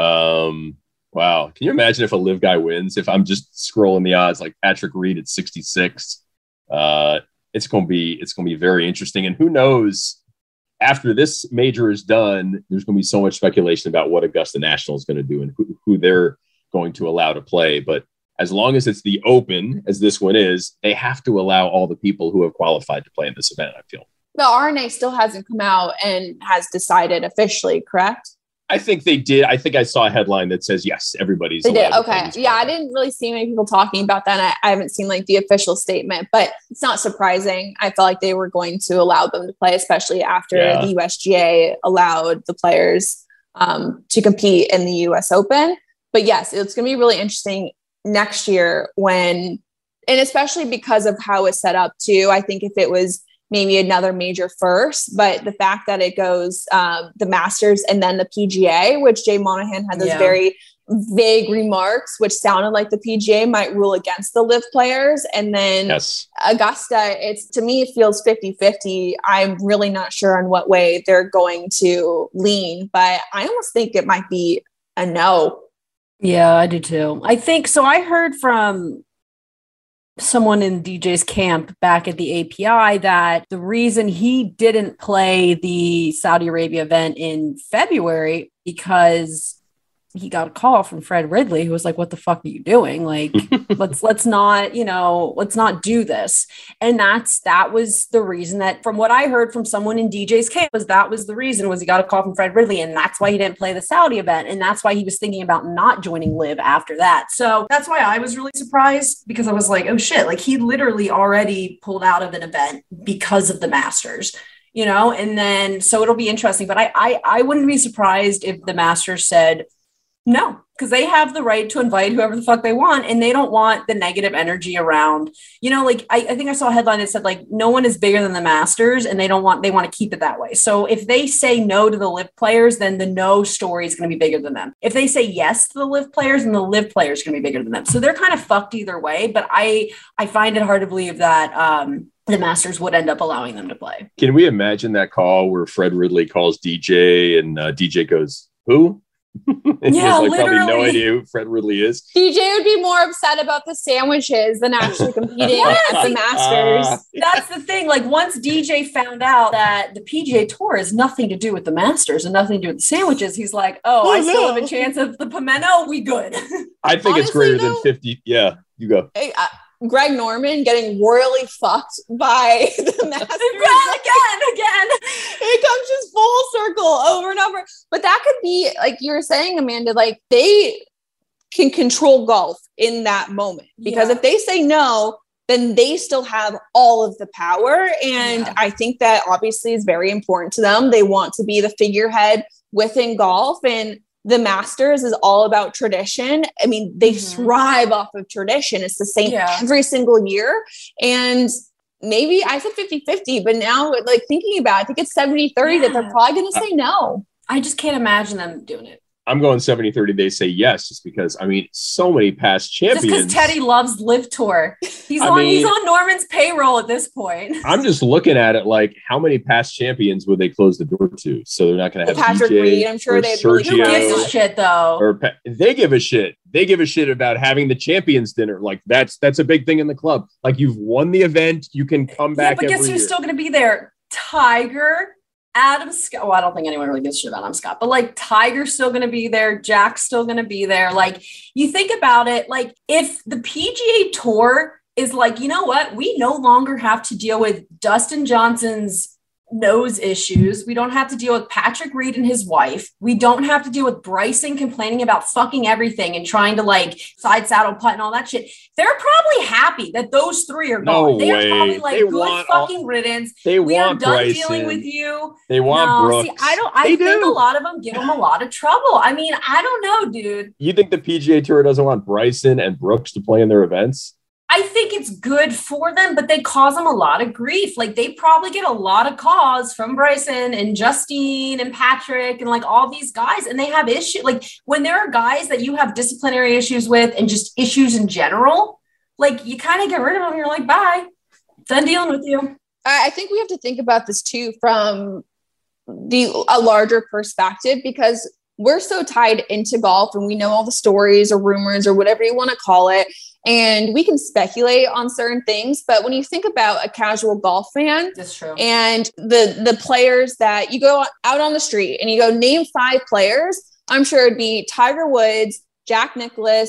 F: Um, wow. Can you imagine if a live guy wins? If I'm just scrolling the odds like Patrick Reed at sixty-six, uh, it's going to be, it's going to be very interesting. And who knows, after this major is done, there's going to be so much speculation about what Augusta National is going to do and who, who they're going to allow to play. But as long as it's the Open, as this one is, they have to allow all the people who have qualified to play in this event, I feel.
G: The R N A still hasn't come out and has decided officially, correct?
F: I think they did. I think I saw a headline that says, yes, everybody's.
G: They did. Okay. Yeah. I didn't really see many people talking about that. I, I haven't seen like the official statement, but it's not surprising. I felt like they were going to allow them to play, especially after yeah. the U S G A allowed the players um, to compete in the U S Open. But yes, it's going to be really interesting next year when, and especially because of how it's set up too. I think if it was maybe another major first, but the fact that it goes um, the Masters and then the P G A, which Jay Monahan had those yeah. very vague remarks, which sounded like the P G A might rule against the Live players. And then
F: yes.
G: Augusta, it's to me, it feels fifty-fifty. I'm really not sure on what way they're going to lean, but I almost think it might be a no.
H: Yeah, I do too. I think so. I heard from someone in D J's camp back at the A P I that the reason he didn't play the Saudi Arabia event in February because he got a call from Fred Ridley, who was like, what the fuck are you doing? Like, let's, let's not, you know, let's not do this. And that's, that was the reason that from what I heard from someone in D J's camp was that was the reason was he got a call from Fred Ridley. And that's why he didn't play the Saudi event. And that's why he was thinking about not joining Live after that. So that's why I was really surprised because I was like, oh shit, like he literally already pulled out of an event because of the Masters. You know, and then, so it'll be interesting, but I, I, I wouldn't be surprised if the Masters said, no, because they have the right to invite whoever the fuck they want. And they don't want the negative energy around, you know, like I, I think I saw a headline that said like, no one is bigger than the Masters and they don't want, they want to keep it that way. So if they say no to the Live players, then the no story is going to be bigger than them. If they say yes to the Live players, then the Live players are going to be bigger than them. So they're kind of fucked either way. But I, I find it hard to believe that, um, the Masters would end up allowing them to play.
F: Can we imagine that call where Fred Ridley calls D J and uh, D J goes, who? And
H: yeah,
F: he has, like,
H: literally.
F: Probably no idea who Fred Ridley is.
G: D J would be more upset about the sandwiches than actually competing at the Masters.
F: Uh,
H: That's the thing. Like once D J found out that the P G A Tour has nothing to do with the Masters and nothing to do with the sandwiches, he's like, oh, oh I no. still have a chance of the pimento. We good.
F: I think Honestly, it's greater though, than fifty. Yeah, you go.
G: Hey, uh, Greg Norman getting royally fucked by the Masters.
H: again, again, again.
G: It comes just full circle over and over. But that could be, like you were saying, Amanda, like they can control golf in that moment. Because yeah. if they say no, then they still have all of the power. And yeah. I think that obviously is very important to them. They want to be the figurehead within golf. And the Masters is all about tradition. I mean, they mm-hmm. thrive off of tradition. It's the same yeah. every single year. And maybe I said fifty-fifty, but now like thinking about it, I think it's seventy thirty yeah. that they're probably going to say no.
H: I just can't imagine them doing it.
F: I'm going seventy thirty. They say yes, just because, I mean, so many past champions.
H: Just because Teddy loves Live Tour. He's on mean, he's on Norman's payroll at this point.
F: I'm just looking at it like, how many past champions would they close the door to? So they're not going to have
G: Patrick
F: D J
G: Reed. I'm sure they
H: really gives a shit though.
F: Or they give a shit. They give a shit about having the champions dinner. Like that's that's a big thing in the club. Like you've won the event, you can come back.
H: Yeah, but
F: every
H: guess who's
F: year.
H: still going to be there? Tiger. Adam Scott. Well, I don't think anyone really gives a shit about Adam Scott, but like Tiger's still going to be there. Jack's still going to be there. Like you think about it, like if the P G A Tour is like, you know what? We no longer have to deal with Dustin Johnson's nose issues. We don't have to deal with Patrick Reed and his wife. We don't have to deal with Bryson complaining about fucking everything and trying to like side saddle putt and all that shit. They're probably happy that those three are gone.
F: No
H: They're
F: way.
H: probably like,
F: they
H: good fucking
F: all,
H: riddance.
F: They
H: we
F: want
H: are done
F: Bryson.
H: dealing with you.
F: They want
H: no,
F: Brooks.
H: See, I don't. I
F: they
H: think
F: do.
H: a lot of them give them a lot of trouble. I mean, I don't know, dude.
F: You think the P G A Tour doesn't want Bryson and Brooks to play in their events?
H: I think it's good for them, but they cause them a lot of grief. Like they probably get a lot of calls from Bryson and Justine and Patrick and like all these guys, and they have issues. Like when there are guys that you have disciplinary issues with and just issues in general, like you kind of get rid of them. You're like, bye, done dealing with you.
G: I think we have to think about this too from the a larger perspective, because we're so tied into golf and we know all the stories or rumors or whatever you want to call it. And we can speculate on certain things, but when you think about a casual golf fan,
H: that's true.
G: And the the players that you go out on the street and you go name five players, I'm sure it'd be Tiger Woods, Jack Nicklaus,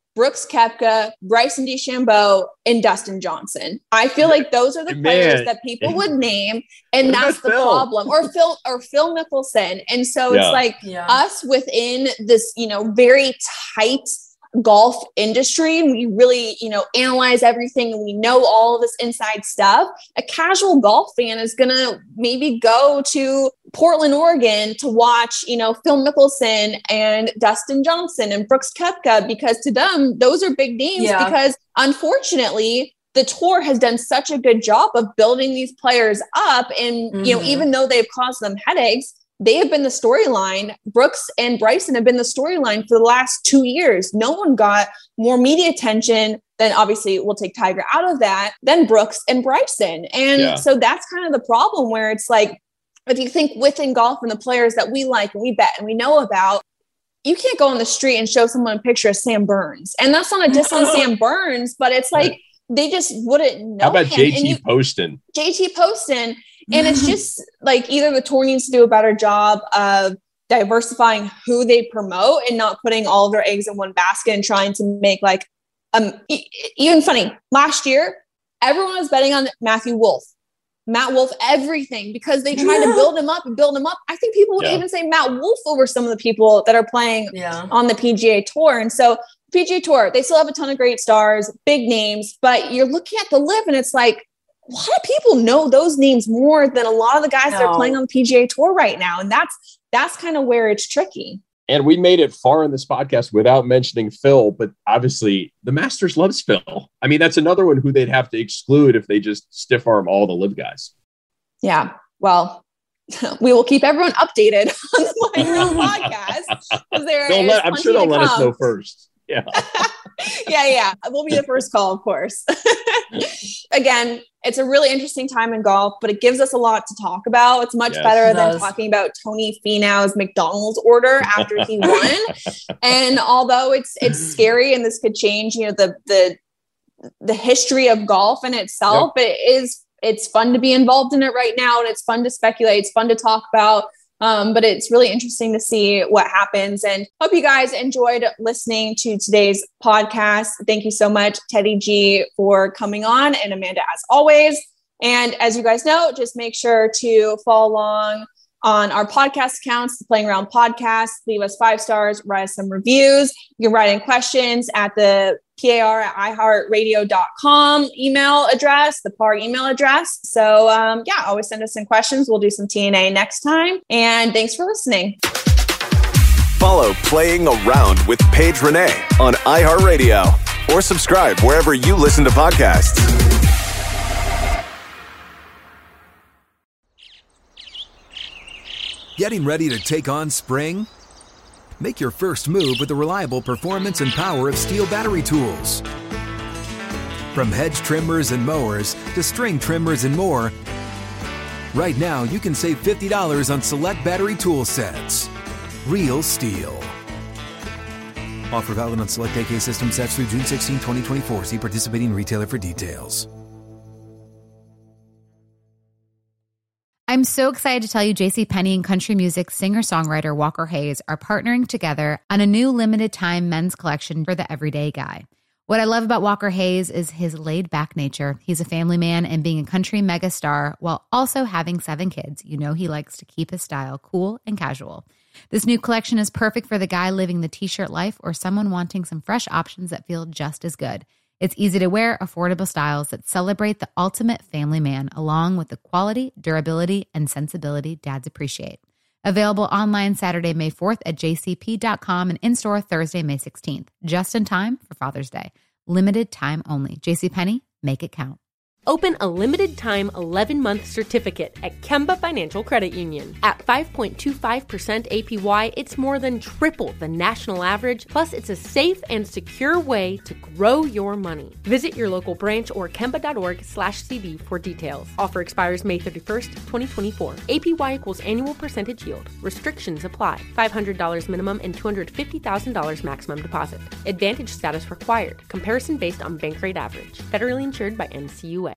G: Brooks Koepka, Bryson DeChambeau, and Dustin Johnson. I feel like those are the
F: Man.
G: players that people would name, and
F: What
G: that's
F: about
G: the
F: Phil?
G: problem. Or Phil or Phil Mickelson. And so
F: Yeah.
G: it's like
H: Yeah.
G: us within this, you know, very tight golf industry, and we really, you know, analyze everything and we know all of this inside stuff. A casual golf fan is gonna maybe go to Portland, Oregon to watch, you know, Phil Mickelson and Dustin Johnson and Brooks Koepka, because to them those are big names.
H: Yeah.
G: Because unfortunately the tour has done such a good job of building these players up, and mm-hmm. you know, even though they've caused them headaches, they have been the storyline. Brooks and Bryson have been the storyline for the last two years. No one got more media attention than, obviously we'll take Tiger out of that, than Brooks and Bryson. And
F: Yeah.
G: so that's kind of the problem, where it's like, if you think within golf and the players that we like and we bet and we know about, you can't go on the street and show someone a picture of Sam Burns. And that's not a diss on Sam Burns, but it's like, they just wouldn't know.
F: How about
G: him.
F: J
G: And
F: T
G: you-
F: Poston?
G: J T Poston. And it's just like, either the tour needs to do a better job of diversifying who they promote and not putting all of their eggs in one basket and trying to make like, um, e- even funny. Last year, everyone was betting on Matthew Wolff, Matt Wolff, everything, because they tried to build him up and build him up. I think people would
F: Yeah.
G: even say Matt Wolff over some of the people that are playing
H: Yeah.
G: on the P G A Tour. And so P G A Tour, they still have a ton of great stars, big names, but you're looking at the Live and it's like, a lot of people know those names more than a lot of the guys that are
H: No.
G: playing on the P G A Tour right now. And that's, that's kind of where it's tricky.
F: And we made it far in this podcast without mentioning Phil, but obviously the Masters loves Phil. I mean, that's another one who they'd have to exclude if they just stiff arm all the Live guys.
G: Yeah. Well, we will keep everyone updated on the Playing Around podcast. 'Cause there
F: They'll
G: is
F: let, I'm sure
G: plenty
F: they'll
G: to
F: let us
G: come.
F: know first. Yeah.
G: yeah, yeah. We'll be the first call, of course. Again, it's a really interesting time in golf, but it gives us a lot to talk about. It's much
F: Yes.
G: better
H: It
G: than
H: does.
G: talking about Tony Finau's McDonald's order after he won. And although it's it's scary and this could change, you know, the the the history of golf in itself, it is it's fun to be involved in it right now, and it's fun to speculate. It's fun to talk about. Um, but it's really interesting to see what happens, and hope you guys enjoyed listening to today's podcast. Thank you so much, Teddy G, for coming on, and Amanda, as always. And as you guys know, just make sure to follow along on our podcast accounts, the Playing Around Podcast. Leave us five stars, write us some reviews. You can write in questions at the P A R at i heart radio dot com email address, the P A R email address. So um, yeah, always send us some questions. We'll do some T and A next time. And thanks for listening.
E: Follow Playing Around with Paige Renee on iHeartRadio or subscribe wherever you listen to podcasts.
J: Getting ready to take on spring? Make your first move with the reliable performance and power of Steel battery tools. From hedge trimmers and mowers to string trimmers and more, right now you can save fifty dollars on select battery tool sets. Real Steel. Offer valid on select A K system sets through June sixteenth, twenty twenty-four. See participating retailer for details.
D: I'm so excited to tell you JCPenney and country music singer-songwriter Walker Hayes are partnering together on a new limited-time men's collection for the everyday guy. What I love about Walker Hayes is his laid-back nature. He's a family man, and being a country megastar while also having seven kids, you know he likes to keep his style cool and casual. This new collection is perfect for the guy living the t-shirt life or someone wanting some fresh options that feel just as good. It's easy to wear, affordable styles that celebrate the ultimate family man, along with the quality, durability, and sensibility dads appreciate. Available online Saturday, May fourth at j c p dot com and in-store Thursday, May sixteenth. Just in time for Father's Day. Limited time only. JCPenney, make it count.
K: Open a limited-time eleven-month certificate at Kemba Financial Credit Union. At five point two five percent A P Y, it's more than triple the national average, plus it's a safe and secure way to grow your money. Visit your local branch or kemba.org slash CD for details. Offer expires May thirty-first, twenty twenty-four. A P Y equals annual percentage yield. Restrictions apply. five hundred dollars minimum and two hundred fifty thousand dollars maximum deposit. Advantage status required. Comparison based on bank rate average. Federally insured by N C U S.